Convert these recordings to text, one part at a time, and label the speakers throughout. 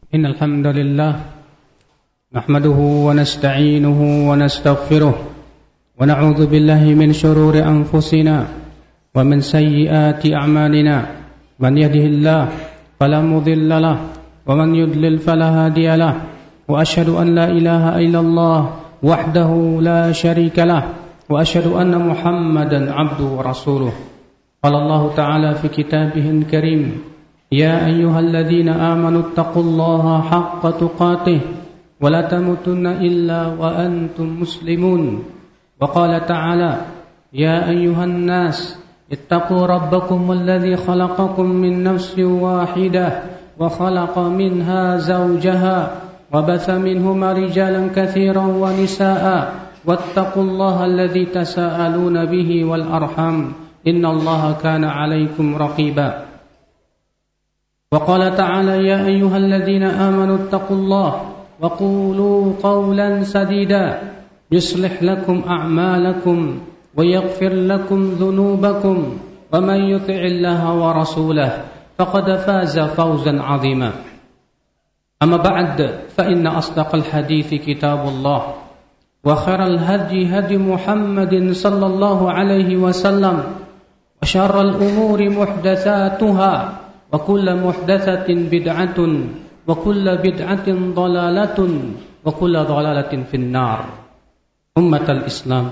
Speaker 1: إن الحمد لله نحمده ونستعينه ونستغفره ونعوذ بالله من شرور أنفسنا ومن سيئات أعمالنا من يهده الله فلا مضل له ومن يضلل فلا هادي له وأشهد أن لا إله إلا الله وحده لا شريك له وأشهد أن محمدا عبده ورسوله قال الله تعالى في كتابه الكريم يا أيها الذين آمنوا اتقوا الله حق تقاته ولا تموتن إلا وأنتم مسلمون وقال تعالى يا أيها الناس اتقوا ربكم الذي خلقكم من نفس واحدة وخلق منها زوجها وبث منهما رجالا كثيرا ونساء واتقوا الله الذي تساءلون به والأرحام إن الله كان عليكم رقيبا وقال تعالى يا أيها الذين آمنوا اتقوا الله وقولوا قولا سديدا يصلح لكم أعمالكم ويغفر لكم ذنوبكم ومن يطع الله ورسوله فقد فاز فوزا عظيما أما بعد فإن أصدق الحديث كتاب الله وخير الهدي هدي محمد صلى الله عليه وسلم وشر الأمور محدثاتها وكل محدثة بدعة وكل بدعة ضلالة وكل ضلالة في النار أمة الإسلام.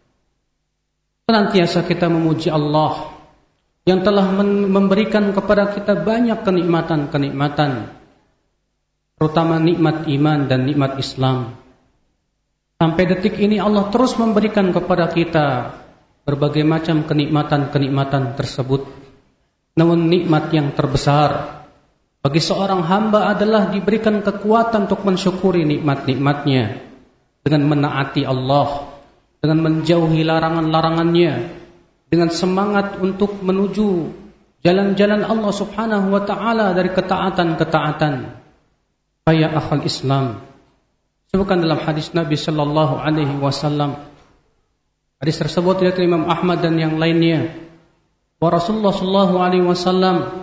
Speaker 1: Senantiasa kita memuji Allah yang telah memberikan kepada kita banyak kenikmatan-kenikmatan, terutama nikmat iman dan nikmat Islam. Sampai detik ini Allah terus memberikan kepada kita berbagai macam kenikmatan-kenikmatan tersebut. Namun nikmat yang terbesar bagi seorang hamba adalah diberikan kekuatan untuk mensyukuri nikmat-nikmatnya dengan menaati Allah, dengan menjauhi larangan-larangannya, dengan semangat untuk menuju jalan-jalan Allah Subhanahu wa taala dari ketaatan-ketaatan. Ya akhal Islam, sebutkan dalam hadis Nabi sallallahu alaihi wasallam. Hadis tersebut dari Imam Ahmad dan yang lainnya. Rasulullah sallallahu alaihi wasallam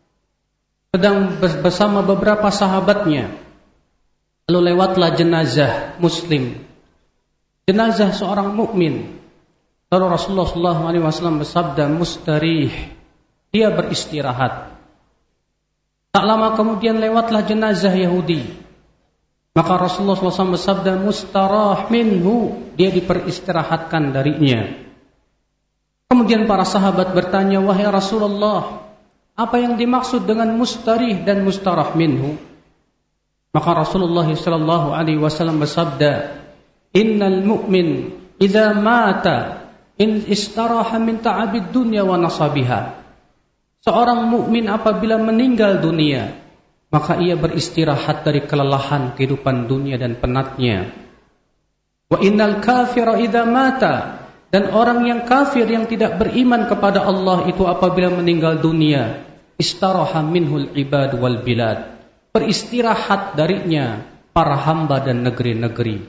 Speaker 1: sedang bersama beberapa sahabatnya. Lalu lewatlah jenazah muslim, jenazah seorang mukmin. Lalu Rasulullah sallallahu alaihi wasallam bersabda, mustarih, dia beristirahat. Tak lama kemudian lewatlah jenazah Yahudi. Maka Rasulullah SAW bersabda, mustarah minhu, dia diperistirahatkan darinya. Kemudian para sahabat bertanya, wahai Rasulullah, apa yang dimaksud dengan mustarih dan mustarah minhu? Maka Rasulullah sallallahu alaihi wasallam bersabda, innal mu'min idza mata in istaraha min ta'abid dunya wa nasabiha. Seorang mukmin apabila meninggal dunia, maka ia beristirahat dari kelelahan kehidupan dunia dan penatnya. Wa innal kafira idza mata, dan orang yang kafir yang tidak beriman kepada Allah itu apabila meninggal dunia, istaraha minhul ibad wal bilad, beristirahat darinya para hamba dan negeri-negeri.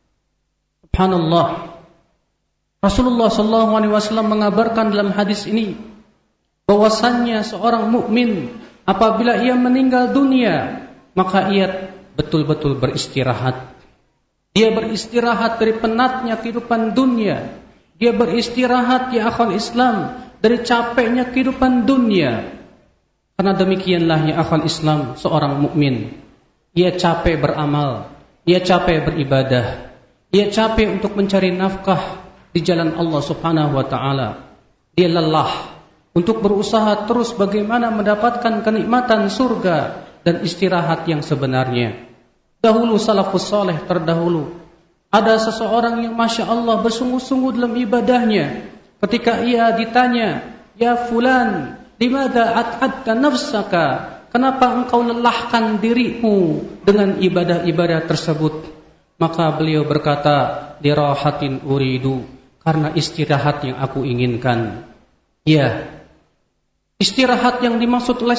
Speaker 1: Subhanallah. Rasulullah sallallahu alaihi wasallam mengabarkan dalam hadis ini bahwasannya seorang mukmin apabila ia meninggal dunia, maka ia betul-betul beristirahat. Dia beristirahat dari penatnya kehidupan dunia. Dia beristirahat, ya akhwal Islam, dari capeknya kehidupan dunia. Karena demikianlah, ya akhwal Islam, seorang mukmin, ia capek beramal, ia capek beribadah, ia capek untuk mencari nafkah di jalan Allah Subhanahu wa taala. Dia lelah untuk berusaha terus bagaimana mendapatkan kenikmatan surga dan istirahat yang sebenarnya. Dahulu salafus saleh terdahulu, ada seseorang yang Masya Allah bersungguh-sungguh dalam ibadahnya. Ketika ia ditanya, ya fulan, limadha at'adta nafsaka, kenapa engkau lelahkan dirimu dengan ibadah-ibadah tersebut? Maka beliau berkata, dirahatin uridu, karena istirahat yang aku inginkan. Ya, istirahat yang dimaksud oleh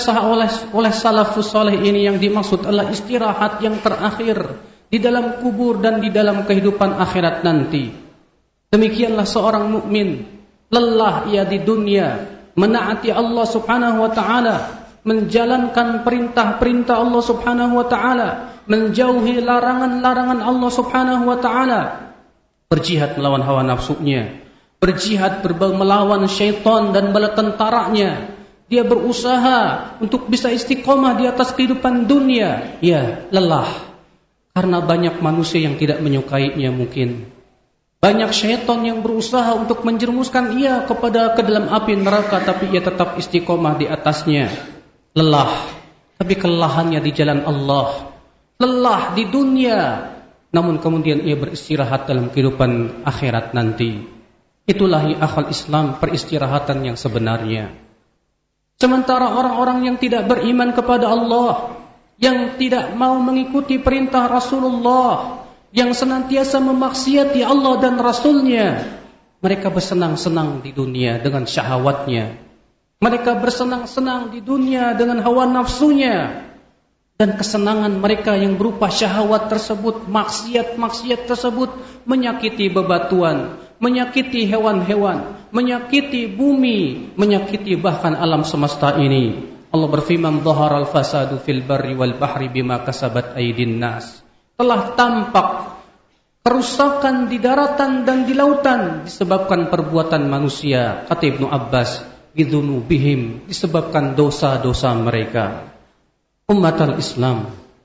Speaker 1: salafus saleh ini, yang dimaksud adalah istirahat yang terakhir di dalam kubur dan di dalam kehidupan akhirat nanti. Demikianlah seorang mukmin, lelah ia di dunia menaati Allah Subhanahu wa taala, menjalankan perintah-perintah Allah Subhanahu wa taala, menjauhi larangan-larangan Allah Subhanahu wa taala, berjihad melawan hawa nafsunya, berjihad melawan syaitan dan bala tentaranya. Dia berusaha untuk bisa istiqomah di atas kehidupan dunia. Ya, lelah karena banyak manusia yang tidak menyukainya mungkin. Banyak syaitan yang berusaha untuk menjerumuskan ia ke dalam api neraka, tapi ia tetap istiqomah di atasnya. Lelah, tapi kelelahannya di jalan Allah. Lelah di dunia, namun kemudian ia beristirahat dalam kehidupan akhirat nanti. Itulah ya akhal Islam, peristirahatan yang sebenarnya. Sementara orang-orang yang tidak beriman kepada Allah, yang tidak mau mengikuti perintah Rasulullah, yang senantiasa memaksiati Allah dan Rasulnya, mereka bersenang-senang di dunia dengan syahwatnya. Mereka bersenang-senang di dunia dengan hawa nafsunya. Dan kesenangan mereka yang berupa syahwat tersebut, maksiat-maksiat tersebut, menyakiti bebatuan, menyakiti hewan-hewan, menyakiti bumi, menyakiti bahkan alam semesta ini. Allah berfirman, "Dhaharal fasadu fil barri wal bahri bima kasabat aydin nas." Telah tampak kerusakan di daratan dan di lautan disebabkan perbuatan manusia. Kata Ibnu Abbas, "Bidunubihim," disebabkan dosa-dosa mereka. Umatul Islam,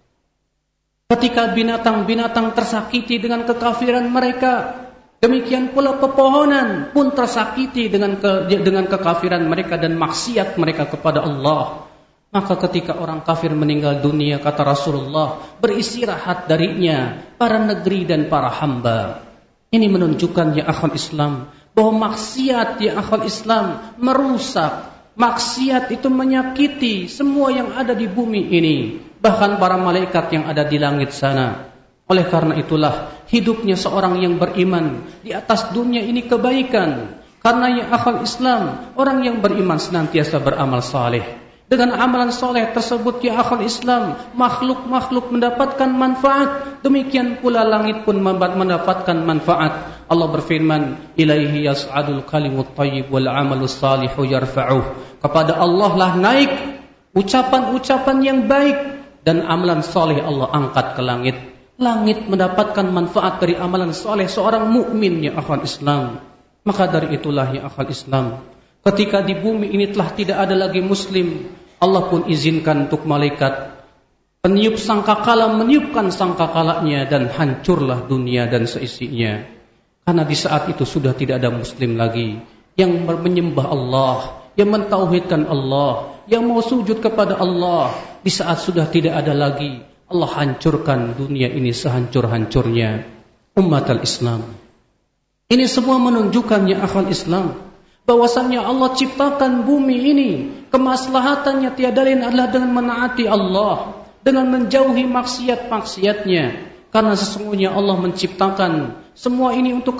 Speaker 1: ketika binatang-binatang tersakiti dengan kekafiran mereka, demikian pula pepohonan pun tersakiti dengan kekafiran mereka dan maksiat mereka kepada Allah. Maka ketika orang kafir meninggal dunia, kata Rasulullah, beristirahat darinya para negeri dan para hamba. Ini menunjukkan ya akhwal Islam, bahwa maksiat ya akhwal Islam merusak. Maksiat itu menyakiti semua yang ada di bumi ini, bahkan para malaikat yang ada di langit sana. Oleh karena itulah hidupnya seorang yang beriman di atas dunia ini kebaikan. Karena ya akhwal Islam, orang yang beriman senantiasa beramal saleh. Dengan amalan soleh tersebut ya akhwal Islam, makhluk-makhluk mendapatkan manfaat. Demikian pula langit pun mendapatkan manfaat. Allah berfirman, "Ilaihi yas'adul kalimut thayyib wal 'amalus salihu yarfa'uh." Kepada Allah lah naik ucapan-ucapan yang baik dan amalan soleh Allah angkat ke langit. Langit mendapatkan manfaat dari amalan soleh seorang mukmin ya akhwal Islam. Maka dari itulah ya akhwal Islam, ketika di bumi ini telah tidak ada lagi muslim, Allah pun izinkan untuk malaikat peniup sangkakala meniupkan sangkakalanya dan hancurlah dunia dan seisinya. Karena di saat itu sudah tidak ada muslim lagi yang menyembah Allah, yang mentauhidkan Allah, yang mau sujud kepada Allah. Di saat sudah tidak ada lagi, Allah hancurkan dunia ini sehancur-hancurnya. Umatul Islam, ini semua menunjukkan ya akhwal Islam, bahwasannya Allah ciptakan bumi ini, kemaslahatannya tiada lain adalah dengan menaati Allah, dengan menjauhi maksiat-maksiatnya. Karena sesungguhnya Allah menciptakan semua ini untuk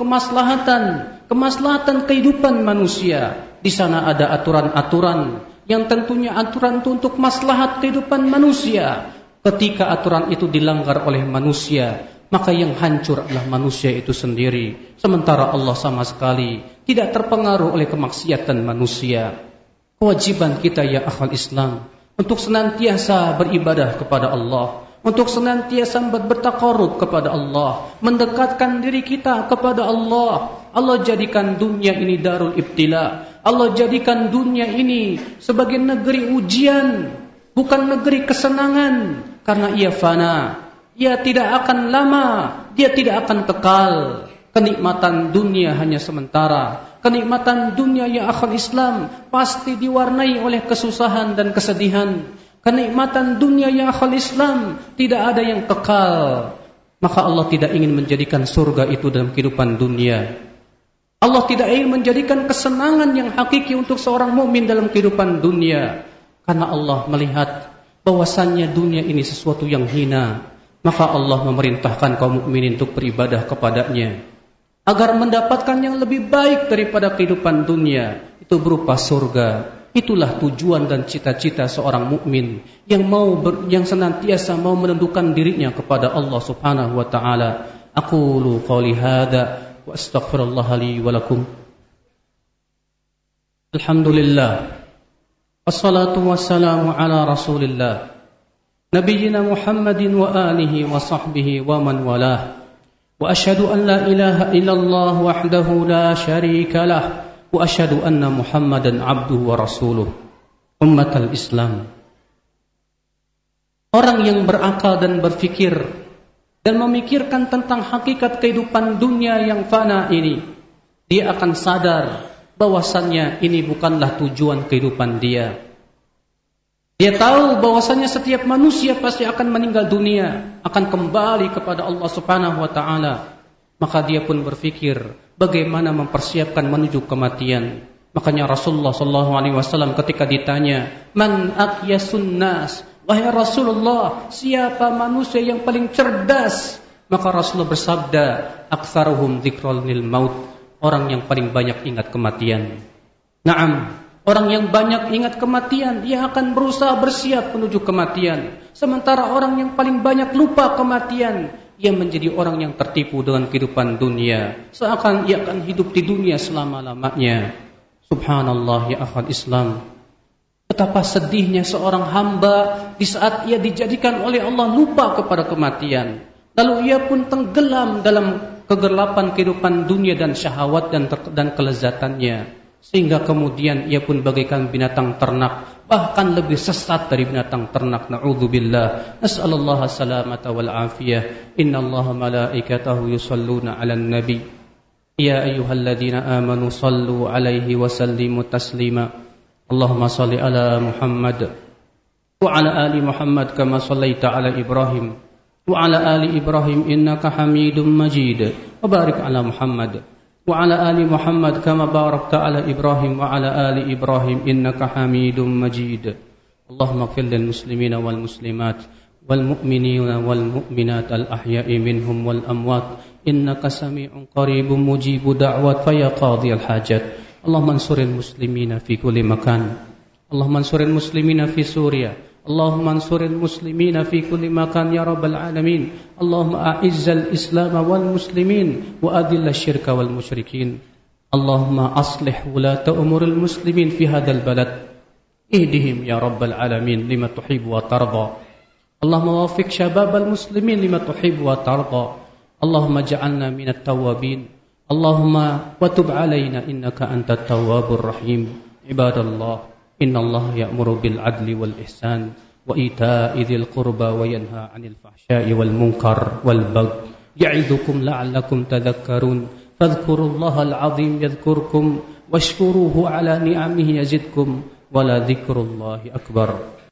Speaker 1: kemaslahatan kehidupan manusia. Di sana ada aturan-aturan yang tentunya aturan itu untuk maslahat kehidupan manusia. Ketika aturan itu dilanggar oleh manusia, maka yang hancur adalah manusia itu sendiri. Sementara Allah sama sekali tidak terpengaruh oleh kemaksiatan manusia. Kewajiban kita ya akhwal Islam untuk senantiasa beribadah kepada Allah, untuk senantiasa bertaqarrub kepada Allah, mendekatkan diri kita kepada Allah. Allah jadikan dunia ini darul ibtila. Allah jadikan dunia ini sebagai negeri ujian, bukan negeri kesenangan. Karena ia fana, ia tidak akan lama, dia tidak akan kekal. Kenikmatan dunia hanya sementara. Kenikmatan dunia ya akhwal Islam pasti diwarnai oleh kesusahan dan kesedihan. Kenikmatan dunia ya akhwal Islam tidak ada yang kekal. Maka Allah tidak ingin menjadikan surga itu dalam kehidupan dunia. Allah tidak ingin menjadikan kesenangan yang hakiki untuk seorang mukmin dalam kehidupan dunia. Karena Allah melihat bahwasannya dunia ini sesuatu yang hina. Maka Allah memerintahkan kaum mukminin untuk beribadah kepadanya, agar mendapatkan yang lebih baik daripada kehidupan dunia, itu berupa surga. Itulah tujuan dan cita-cita seorang mukmin yang senantiasa mau menundukkan dirinya kepada Allah Subhanahu wa taala. Aqulu qouli hadza wa astaghfirullah li wa lakum. Alhamdulillah Wassalatu wassalamu ala Rasulillah Nabiyyina Muhammadin wa alihi wa sahbihi wa man walah. Wa asyhadu an la ilaha illallah wahdahu la syarika lah. Wa asyhadu anna Muhammadan abduhu wa rasuluh. Ummatal Islam. Orang yang berakal dan berfikir dan memikirkan tentang hakikat kehidupan dunia yang fana ini, dia akan sadar bahwasannya ini bukanlah tujuan kehidupan dia. Dia tahu bahwasannya setiap manusia pasti akan meninggal dunia, akan kembali kepada Allah Subhanahu wa taala. Maka dia pun berpikir bagaimana mempersiapkan menuju kematian. Makanya Rasulullah sallallahu alaihi wasallam ketika ditanya, "Man aqyasun nas?" Wahai Rasulullah, siapa manusia yang paling cerdas? Maka Rasulullah bersabda, "Aktsaruhum dzikral lil maut." Orang yang paling banyak ingat kematian. Naam. Orang yang banyak ingat kematian, dia akan berusaha bersiap menuju kematian. Sementara orang yang paling banyak lupa kematian, ia menjadi orang yang tertipu dengan kehidupan dunia. Seakan ia akan hidup di dunia selama-lamanya. Subhanallah ya akhwat Islam. Betapa sedihnya seorang hamba di saat ia dijadikan oleh Allah lupa kepada kematian. Lalu ia pun tenggelam dalam kegelapan kehidupan dunia dan syahwat dan kelezatannya. Sehingga kemudian ia pun bagaikan binatang ternak, bahkan lebih sesat dari binatang ternak. Na'udzubillah. Nas'alallah salamata wal afiyah. Innallaha malaikatahu yusalluna 'alan nabi. Ya ayyuhalladzina amanu sallu 'alaihi wa sallimu taslima. Allahumma shalli ala Muhammad wa ala ali Muhammad kama shallaita ala Ibrahim wa ala ali Ibrahim innaka Hamidum Majid. Wa barik ala Muhammad وعلى آل محمد كما باركت على إبراهيم وعلى آل إبراهيم إنك حميد مجيد اللهم اغفر للمسلمين والمسلمات والمؤمنين والمؤمنات الأحياء منهم والأموات إنك سميع قريب مجيب دعوات فيا قاضي الحاجات اللهم انصر المسلمين في كل مكان اللهم انصر المسلمين في سوريا اللهم انصر المسلمين في كل مكان يا رب العالمين اللهم أعز الإسلام والمسلمين وأذل الشرك والمشركين اللهم أصلح ولاة أمور المسلمين في هذا البلد اهدهم يا رب العالمين لما تحب وترضى اللهم وفق شباب المسلمين لما تحب وترضى اللهم اجعلنا من التوابين اللهم وتب علينا إنك أنت التواب الرحيم عباد الله إن الله يأمر بالعدل والإحسان وإيتاء ذي القربى وينهى عن الفحشاء والمنكر والبغي يعظكم لعلكم تذكرون فاذكروا الله العظيم يذكركم واشكروه على نعمه يزدكم ولذكر الله أكبر